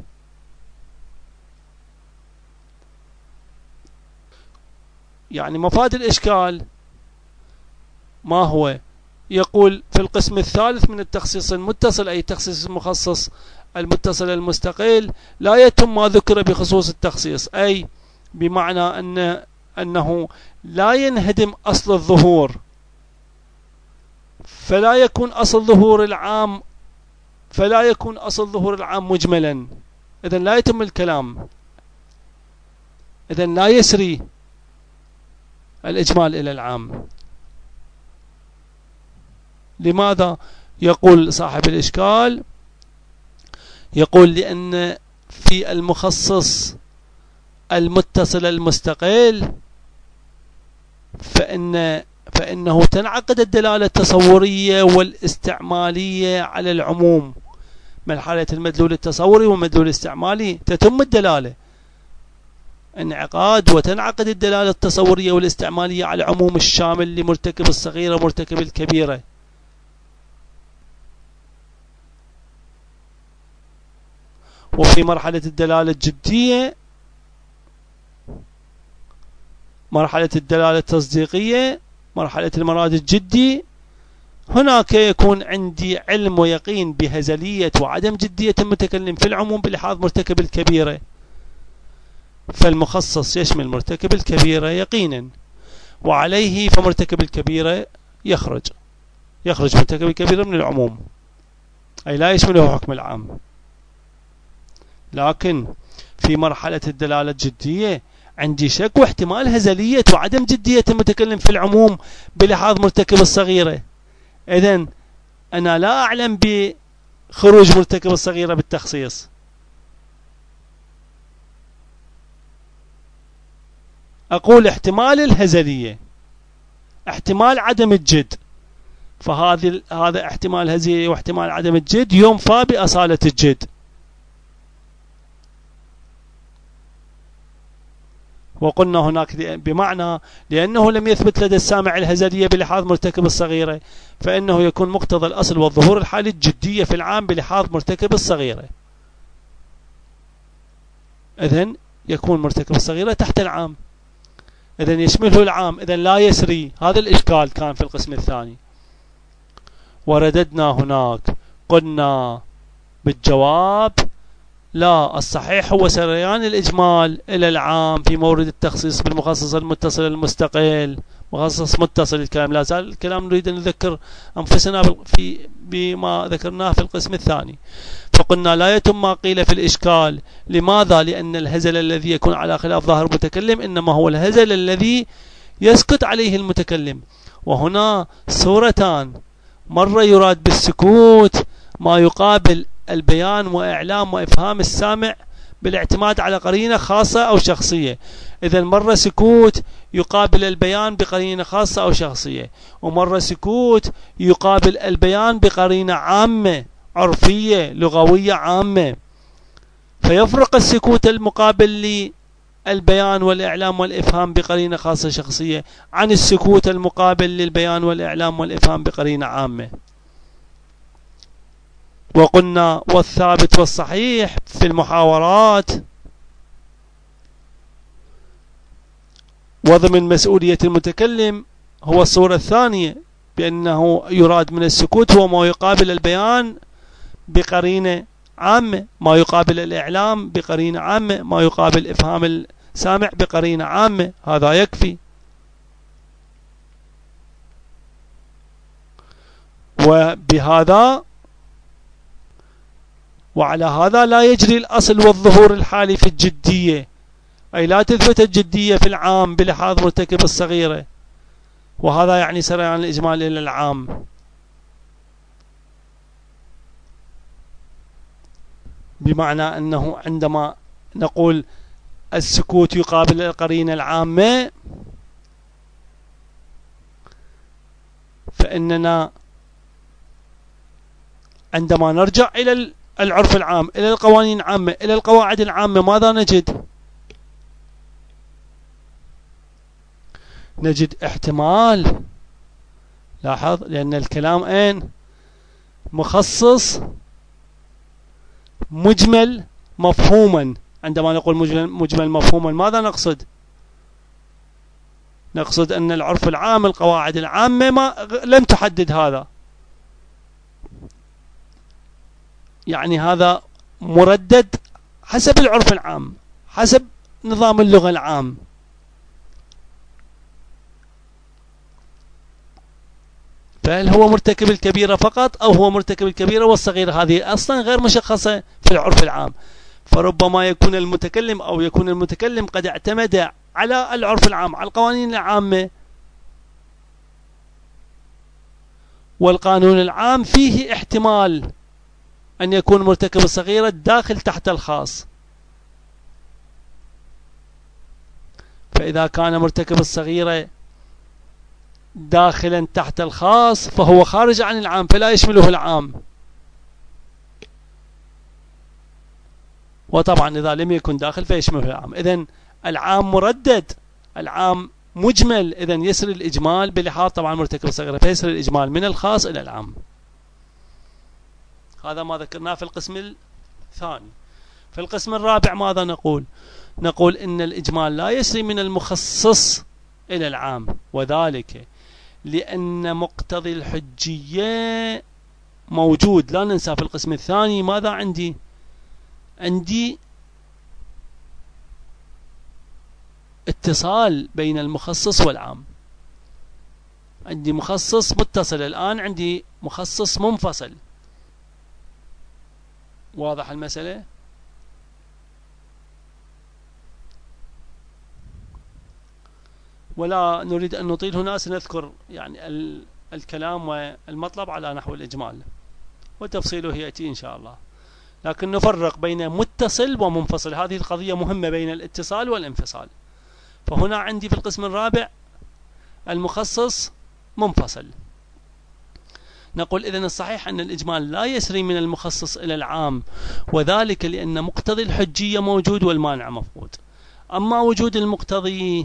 يعني مفاد الإشكال ما هو؟ يقول في القسم الثالث من التخصيص المتصل أي تخصيص المخصص المتصل المستقل لا يتم ما ذكر بخصوص التخصيص، أي بمعنى أنه لا ينهدم أصل الظهور، فلا يكون أصل ظهور العام مجملا. إذن لا يتم الكلام، إذن لا يسري الإجمال إلى العام. لماذا؟ يقول صاحب الإشكال، يقول لأن في المخصص المتصل المستقل فإنه تنعقد الدلالة التصورية والاستعمالية على العموم. من حالة المدلول التصوري والمدلول الاستعمالي تتم الدلالة انعقاد، وتنعقد الدلالة التصورية والاستعمالية على العموم الشامل لمرتكب الصغيرة ومرتكب الكبيرة. وفي مرحلة الدلالة الجدية، مرحلة الدلالة التصديقية، مرحلة المراد الجدي، هناك يكون عندي علم ويقين بهزلية وعدم جدية المتكلم في العموم بلحاظ مرتكب الكبيرة، فالمخصص يشمل مرتكب الكبيرة يقينا، وعليه فمرتكب الكبيرة يخرج مرتكب الكبيرة من العموم، أي لا يشمله حكم العام. لكن في مرحلة الدلالة الجدية عندي شك واحتمال هزلية وعدم جدية المتكلم في العموم بلحاظ مرتكب الصغيرة، إذن أنا لا أعلم بخروج مرتكب الصغيرة بالتخصيص، أقول احتمال الهزلية، احتمال عدم الجد، هذا احتمال هزلية واحتمال عدم الجد ينفى بأصالة الجد. وقلنا هناك بمعنى لأنه لم يثبت لدى السامع الهزلية بلحاظ مرتكب الصغيرة، فإنه يكون مقتضى الأصل والظهور الحالي الجدية في العام بلحاظ مرتكب الصغيرة، إذن يكون مرتكب الصغيرة تحت العام، إذن يشمله العام، إذن لا يسري. هذا الإشكال كان في القسم الثاني. ورددنا هناك قلنا بالجواب لا، الصحيح هو سريان الإجمال إلى العام في مورد التخصيص بالمخصص المتصل المستقل. مخصص متصل الكلام، لا زال الكلام نريد أن نذكر أنفسنا بما ذكرناه في القسم الثاني. فقلنا لا يتم ما قيل في الإشكال. لماذا؟ لأن الهزل الذي يكون على خلاف ظاهر المتكلم إنما هو الهزل الذي يسكت عليه المتكلم، وهنا صورتان، مرة يراد بالسكوت ما يقابل البيان وإعلام وإفهام السامع بالاعتماد على قرينة خاصة أو شخصية. إذا مرة سكوت يقابل البيان بقرينة خاصة أو شخصية، ومرة سكوت يقابل البيان بقرينة عامة عرفية لغوية عامة. فيفرق السكوت المقابل للبيان والإعلام والإفهام بقرينة خاصة شخصية عن السكوت المقابل للبيان والإعلام والإفهام بقرينة عامة. وقلنا والثابت والصحيح في المحاورات وضمن مسؤولية المتكلم هو الصورة الثانية، بأنه يراد من السكوت هو ما يقابل البيان بقرينة عامة، ما يقابل الإعلام بقرينة عامة، ما يقابل إفهام السامع بقرينة عامة، هذا يكفي. وبهذا وعلى هذا لا يجري الأصل والظهور الحالي في الجدية، أي لا تثبت الجدية في العام بلحاظ مرتكب الصغيرة، وهذا يعني سريان الإجمال إلى العام. بمعنى أنه عندما نقول السكوت يقابل القرينة العامة، فإننا عندما نرجع إلى العرف العام، إلى القوانين العامة، إلى القواعد العامة، ماذا نجد؟ نجد احتمال. لاحظ، لأن الكلام أين؟ مخصص مجمل مفهوما. عندما نقول مجمل مفهوما ماذا نقصد؟ نقصد أن العرف العام، القواعد العامة لم تحدد هذا، يعني هذا مردد حسب العرف العام، حسب نظام اللغة العام. فهل هو مرتكب الكبيرة فقط أو هو مرتكب الكبيرة والصغيرة؟ هذه أصلا غير مشخصة في العرف العام، فربما يكون المتكلم أو يكون المتكلم قد اعتمد على العرف العام، على القوانين العامة، والقانون العام فيه احتمال أن يكون مرتكب الصغيرة داخل تحت الخاص. فإذا كان مرتكب الصغيرة داخلا تحت الخاص فهو خارج عن العام، فلا يشمله العام. وطبعا إذا لم يكن داخل فيشمله العام. إذن العام مردد، العام مجمل، إذن يسري الإجمال بلحاظ طبعا مرتكب الصغيرة، فيسري الإجمال من الخاص إلى العام. هذا ما ذكرناه في القسم الثاني. في القسم الرابع ماذا نقول؟ نقول إن الإجمال لا يسري من المخصص إلى العام، وذلك لأن مقتضي الحجية موجود. لا ننسى في القسم الثاني ماذا عندي اتصال بين المخصص والعام، عندي مخصص متصل، الآن عندي مخصص منفصل. واضح المسألة؟ ولا نريد أن نطيل هنا، سنذكر يعني الكلام والمطلب على نحو الإجمال، وتفصيله يأتي إن شاء الله. لكن نفرق بين متصل ومنفصل، هذه القضية مهمة بين الاتصال والانفصال. فهنا عندي في القسم الرابع المخصص منفصل. نقول إذن الصحيح أن الإجمال لا يسري من المخصص إلى العام، وذلك لأن مقتضي الحجية موجود والمانع مفقود. أما وجود المقتضي،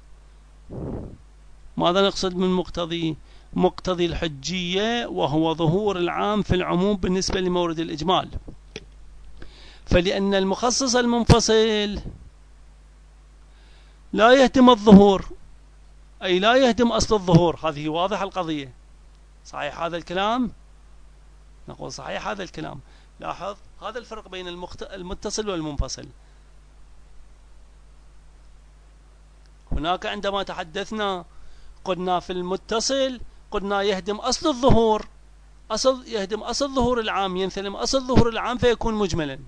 ماذا نقصد من مقتضي؟ مقتضي الحجية وهو ظهور العام في العموم بالنسبة لمورد الإجمال. فلأن المخصص المنفصل لا يهدم الظهور، أي لا يهدم أصل الظهور. هذه واضحة القضية. صحيح هذا الكلام؟ نقول صحيح هذا الكلام. لاحظ هذا الفرق بين المتصل والمنفصل. هناك عندما تحدثنا قلنا في المتصل قلنا يهدم أصل الظهور، يهدم أصل ظهور العام، ينثلم أصل ظهور العام فيكون مجملا،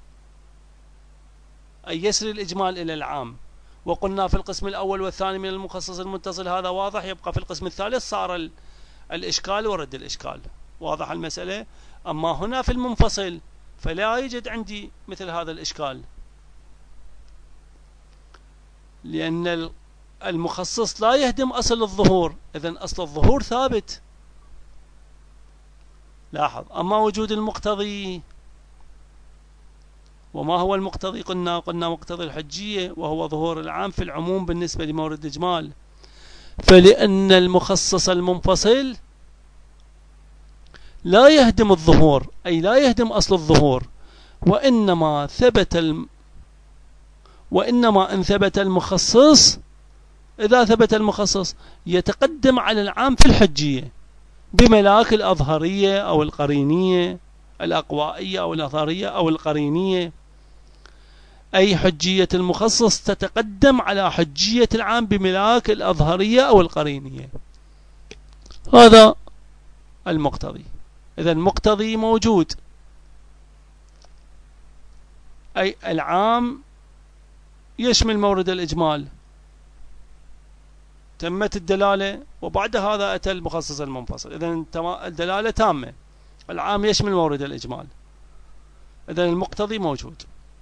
أي يسري الإجمال إلى العام. وقلنا في القسم الأول والثاني من المخصص المتصل هذا واضح، يبقى في القسم الثالث صار الإشكال ورد الإشكال. واضح المسألة؟ أما هنا في المنفصل فلا يوجد عندي مثل هذا الإشكال، لأن المخصص لا يهدم أصل الظهور، إذن أصل الظهور ثابت. لاحظ. أما وجود المقتضي، وما هو المقتضي؟ قلنا مقتضي الحجية، وهو ظهور العام في العموم بالنسبة لمورد إجمال. فلأن المخصص المنفصل لا يهدم الظهور، أي لا يهدم أصل الظهور، وإنما إن ثبت المخصص، إذا ثبت المخصص يتقدم على العام في الحجية بملاك الأظهرية أو القرينية، الأقوائية أو الأظهرية أو القرينية، أي حجية المخصص تتقدم على حجية العام بملاك الأظهرية أو القرينية. هذا المقتضي. إذا المقتضي موجود، أي العام يشمل مورد الإجمال، تمت الدلالة، وبعد هذا أتى المخصص المنفصل. إذن الدلالة تامة، العام يشمل مورد الإجمال، إذن المقتضي موجود.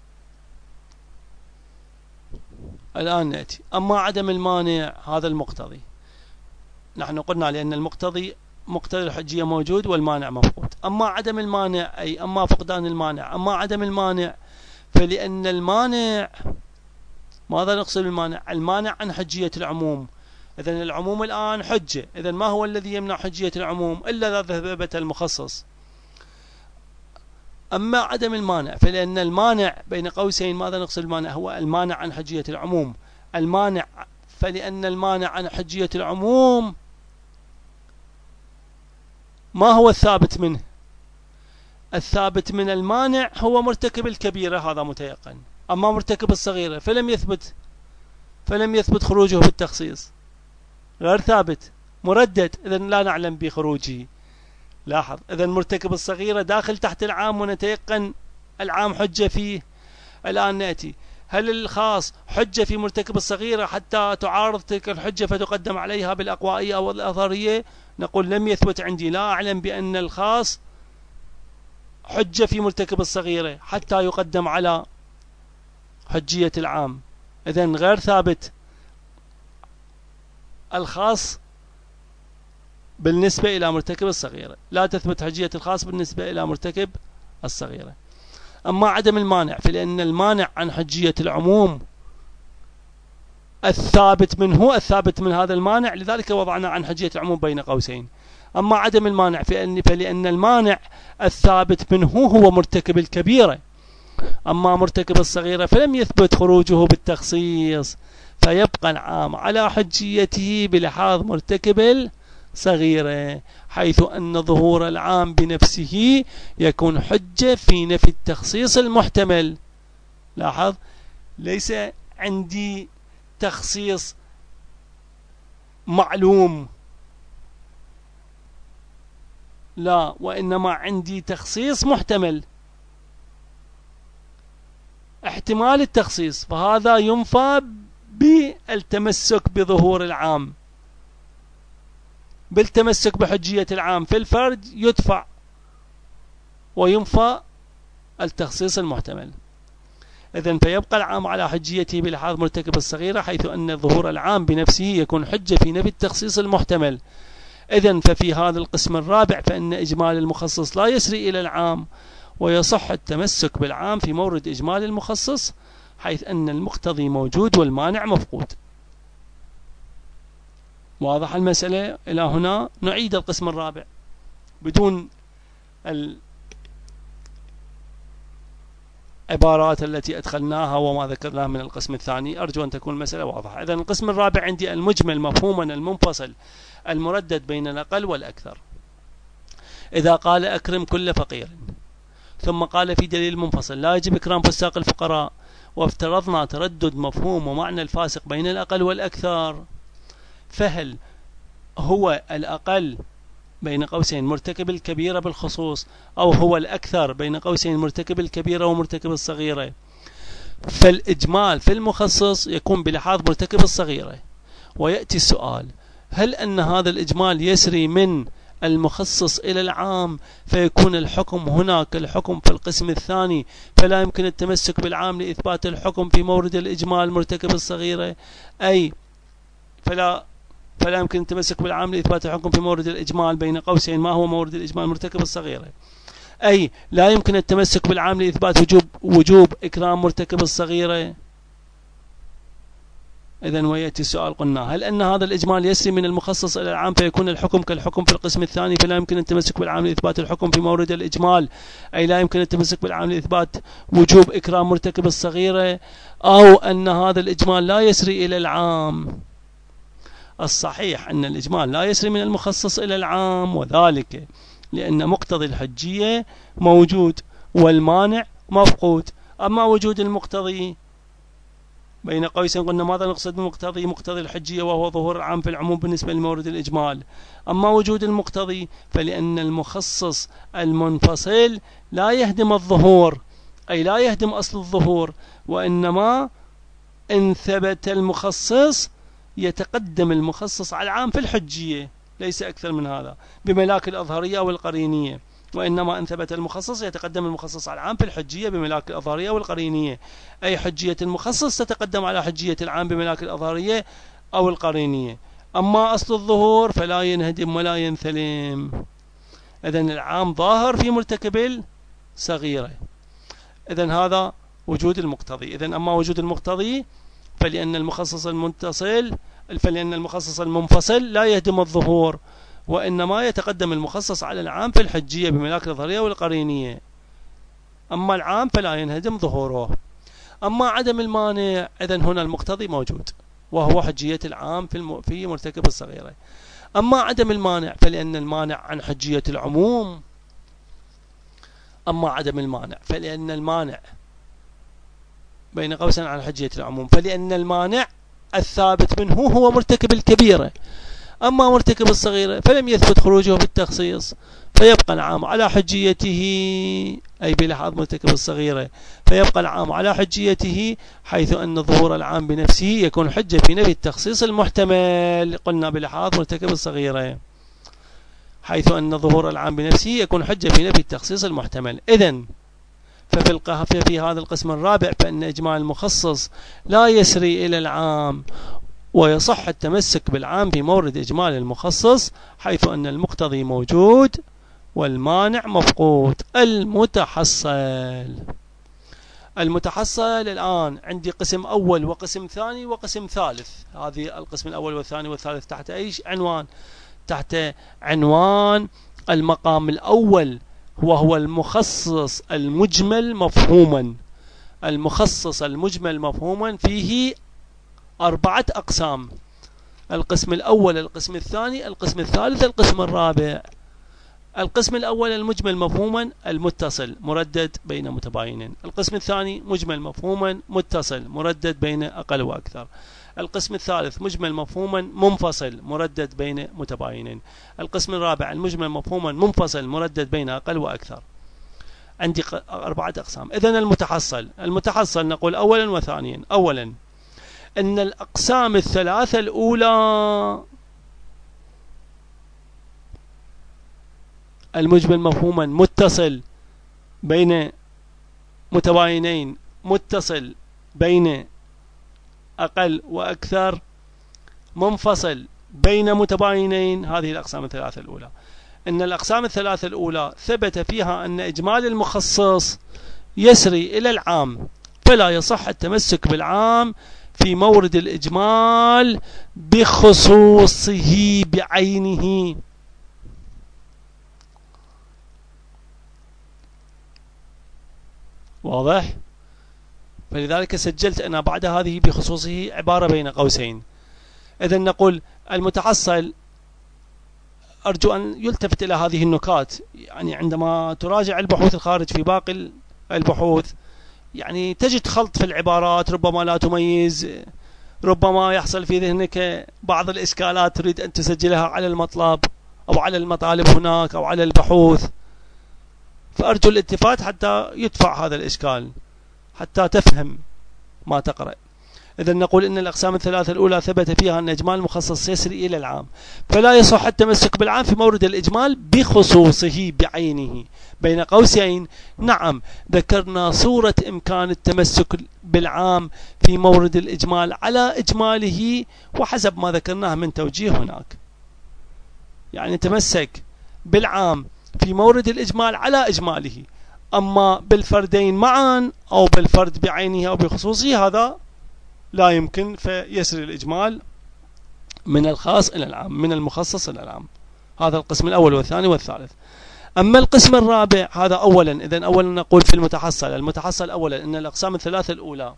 الآن نأتي أما عدم المانع، هذا المقتضي. نحن قلنا لأن المقتضي مقتضي الحجية موجود والمانع مفقود. أما عدم المانع، أي أما فقدان المانع، أما عدم المانع فلأن المانع، ماذا نقصد بالمانع؟ المانع عن حجية العموم. إذن العموم الآن حجة، إذن ما هو الذي يمنع حجية العموم إلا إذا ثبت المخصص. أما عدم المانع فلأن المانع بين قوسين، ماذا نقصد بالمانع؟ هو المانع عن حجية العموم. المانع، فلأن المانع عن حجية العموم ما هو الثابت منه؟ الثابت من المانع هو مرتكب الكبيرة، هذا متيقن. أما مرتكب الصغيرة فلم يثبت خروجه بالتخصيص، غير ثابت، مردد، إذن لا نعلم بخروجه. لاحظ. إذن مرتكب الصغيرة داخل تحت العام ونتيقن العام حجة فيه. الآن نأتي، هل الخاص حجة في مرتكب الصغيرة حتى تعارض تلك الحجة فتقدم عليها بالأقوائية أو الأظهرية؟ نقول لم يثبت عندي، لا أعلم بأن الخاص حجة في مرتكب الصغيرة حتى يقدم على حجية العام، إذن غير ثابت الخاص بالنسبة إلى مرتكب الصغيرة، لا تثبت حجية الخاص بالنسبة إلى مرتكب الصغيرة. أما عدم المانع فلأن المانع عن حجية العموم الثابت من هذا المانع، لذلك وضعنا عن حجية العموم بين قوسين. أما عدم المانع فلأن المانع الثابت منه هو مرتكب الكبيرة. أما مرتكب الصغيرة فلم يثبت خروجه بالتخصيص، فيبقى العام على حجيته بلحاظ مرتكب الصغيرة، حيث أن ظهور العام بنفسه يكون حجة في نفي التخصيص المحتمل. لاحظ، ليس عندي تخصيص معلوم، لا، وإنما عندي تخصيص محتمل، احتمال التخصيص، فهذا ينفى بالتمسك بظهور العام، بالتمسك بحجية العام في الفرد يدفع وينفى التخصيص المحتمل. إذن فيبقى العام على حجيته بلحاظ مرتكب الصغيرة، حيث أن ظهور العام بنفسه يكون حجة في نفي التخصيص المحتمل. إذن ففي هذا القسم الرابع فإن إجمال المخصص لا يسري إلى العام، ويصح التمسك بالعام في مورد إجمال المخصص، حيث أن المقتضي موجود والمانع مفقود. واضح المسألة إلى هنا؟ نعيد القسم الرابع بدون العبارات التي أدخلناها وما ذكرناه من القسم الثاني. أرجو أن تكون المسألة واضحة. إذن القسم الرابع عندي المجمل مفهوما المنفصل المردد بين الأقل والأكثر. إذا قال أكرم كل فقير، ثم قال في دليل منفصل لا يجب إكرام فساق الفقراء، وافترضنا تردد مفهوم ومعنى الفاسق بين الأقل والأكثر، فهل هو الأقل بين قوسين مرتكب الكبيرة بالخصوص، أو هو الأكثر بين قوسين مرتكب الكبيرة ومرتكب الصغيرة؟ فالإجمال في المخصص يكون بلحاظ مرتكب الصغيرة. ويأتي السؤال، هل أن هذا الإجمال يسري من المخصص إلى العام فيكون الحكم هناك الحكم في القسم الثاني، فلا يمكن التمسك بالعام لإثبات الحكم في مورد الإجمال مرتكب الصغيرة. أي فلا يمكن التمسك بالعام لإثبات الحكم في مورد الإجمال بين قوسين ما هو مورد الإجمال مرتكب الصغيرة. أي لا يمكن التمسك بالعام لإثبات وجوب إكرام مرتكب الصغيرة. إذن ويأتي السؤال قلنا هل أن هذا الإجمال يسري من المخصص إلى العام فيكون الحكم كالحكم في القسم الثاني، فلا يمكن التمسك بالعام لإثبات الحكم في مورد الإجمال، أي لا يمكن التمسك بالعام لإثبات وجوب إكرام مرتكب الصغيرة، أو أن هذا الإجمال لا يسري إلى العام. الصحيح أن الإجمال لا يسري من المخصص إلى العام، وذلك لأن مقتضي الحجية موجود والمانع مفقود. أما وجود المقتضي بين قوسين قلنا ماذا نقصد بمقتضي؟ مقتضي الحجية وهو ظهور العام في العموم بالنسبة لمورد الإجمال. أما وجود المقتضي فلأن المخصص المنفصل لا يهدم الظهور، أي لا يهدم أصل الظهور، وإنما إن ثبت المخصص يتقدم المخصص على العام في الحجية، ليس أكثر من هذا، بملاك الأظهرية والقرينية. وإنما إن ثبت المخصص يتقدم المخصص على العام في الحجية بملاك الأظهرية والقرينية، أي حجية المخصص تتقدم على حجية العام بملاك الأظهرية أو القرينية. أما أصل الظهور فلا ينهدم ولا ينثلم. إذن العام ظاهر في مرتكب الصغيرة. إذن هذا وجود المقتضي. إذن أما وجود المقتضي فلأن المخصص المنفصل لا يهدم الظهور، وإنما يتقدم المخصص على العام في الحجية بملاك الأظهرية والقرينية. أما العام فلا ينهدم ظهوره. أما عدم المانع إذن هنا المقتضي موجود وهو حجية العام في مرتكب الصغيرة. أما عدم المانع فلأن المانع عن حجية العموم. أما عدم المانع فلأن المانع بين قوسين عن حجية العموم فلأن المانع الثابت منه هو مرتكب الكبيرة. أما مرتكب الصغيرة فلم يثبت خروجه بالتخصيص، فيبقى العام على حجيته، أي بلحاظ مرتكب الصغيرة فيبقى العام على حجيته، حيث أن ظهور العام بنفسه يكون حجة في نفي التخصيص المحتمل. قلنا بلحاظ مرتكب الصغيرة، حيث أن ظهور العام بنفسه يكون حجة في نفي التخصيص المحتمل. إذن في هذا القسم الرابع فإن إجمال المخصص لا يسري إلى العام، ويصح التمسك بالعام في مورد إجمال المخصص، حيث أن المقتضي موجود والمانع مفقود. المتحصل الآن عندي قسم أول وقسم ثاني وقسم ثالث. هذه القسم الأول والثاني والثالث تحت أي عنوان؟ تحت عنوان المقام الأول، وهو المخصص المجمل مفهوما. المخصص المجمل مفهوما فيه 4 أقسام: القسم الأول، القسم الثاني، القسم الثالث، القسم الرابع. القسم الأول المجمل مفهوما المتصل مردد بين متباينين. القسم الثاني مجمل مفهوما متصل مردد بين أقل وأكثر. القسم الثالث مجمل مفهوما منفصل مردد بين متباينين. القسم الرابع المجمل مفهوما منفصل مردد بين أقل وأكثر. عندي 4 أقسام. إذن المتحصل نقول أولا وثانيا. أولا أن الأقسام الثلاثة الأولى المجمل مفهوما متصل بين متباينين متصل بين أقل وأكثر منفصل بين متباينين، هذه الأقسام الثلاثة الأولى. إن الأقسام الثلاثة الأولى ثبت فيها أن إجمال المخصص يسري إلى العام، فلا يصح التمسك بالعام في مورد الإجمال بخصوصه بعينه. واضح؟ فلذلك سجلت أنا بعد هذه بخصوصه عبارة بين قوسين. إذن نقول المتحصل، أرجو أن يلتفت إلى هذه النكات، يعني عندما تراجع البحوث الخارج في باقي البحوث يعني تجد خلط في العبارات، ربما لا تميز، ربما يحصل في ذهنك بعض الإشكالات تريد أن تسجلها على المطلب أو على المطالب هناك أو على البحوث، فأرجو الالتفات حتى يدفع هذا الإشكال، حتى تفهم ما تقرأ. إذا نقول إن الأقسام الثلاثة الأولى ثبت فيها أن إجمال المخصص يسري إلى العام، فلا يصح التمسك بالعام في مورد الإجمال بخصوصه بعينه. بين قوسين، نعم ذكرنا صورة إمكان التمسك بالعام في مورد الإجمال على إجماله وحسب ما ذكرناه من توجيه هناك، يعني تمسك بالعام في مورد الإجمال على إجماله، أما بالفردين معا أو بالفرد بعينه أو بخصوصه هذا لا يمكن، فيسري الإجمال من الخاص إلى العام، من المخصص إلى العام. هذا القسم الأول والثاني والثالث. أما القسم الرابع هذا أولا، إذن أولا نقول في المتحصل أولا أن الأقسام الثلاثة الأولى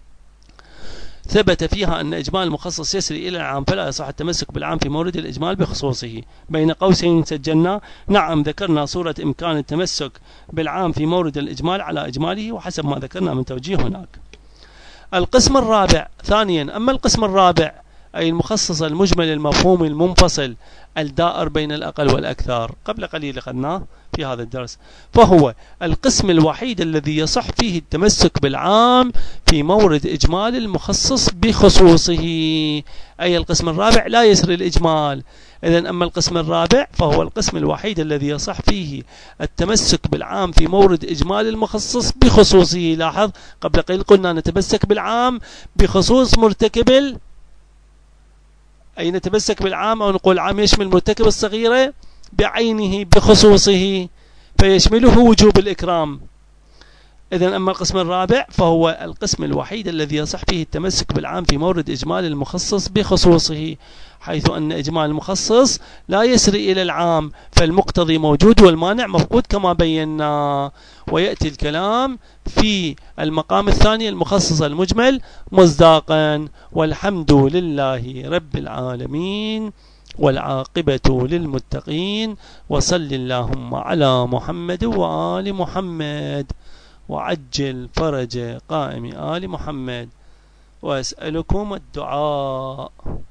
ثبت فيها أن إجمال المخصص يسري إلى العام، فلا يصح التمسك بالعام في مورد الإجمال بخصوصه. بين قوسين سجلنا، نعم ذكرنا صورة إمكان التمسك بالعام في مورد الإجمال على إجماله وحسب ما ذكرنا من توجيه هناك. القسم الرابع ثانيا، أما القسم الرابع أي المخصص المجمل المفهوم المنفصل الدائر بين الأقل والأكثر، قبل قليل أخذناه في هذا الدرس، فهو القسم الوحيد الذي يصح فيه التمسك بالعام في مورد إجمال المخصص بخصوصه، أي القسم الرابع لا يسري الإجمال. إذن أما القسم الرابع فهو القسم الوحيد الذي يصح فيه التمسك بالعام في مورد إجمال المخصص بخصوصه. لاحظ قبل قليل قلنا نتمسك بالعام بخصوص مرتكب، أي نتمسك بالعام أو نقول العام يشمل مرتكب الصغيرة بعينه بخصوصه فيشمله وجوب الإكرام. إذن أما القسم الرابع فهو القسم الوحيد الذي يصح فيه التمسك بالعام في مورد إجمال المخصص بخصوصه، حيث أن إجمال المخصص لا يسري إلى العام، فالمقتضي موجود والمانع مفقود كما بينا. ويأتي الكلام في المقام الثاني المخصص المجمل مصداقا. والحمد لله رب العالمين والعاقبة للمتقين، وصل اللهم على محمد وآل محمد وعجل فرج قائم آل محمد، وأسألكم الدعاء.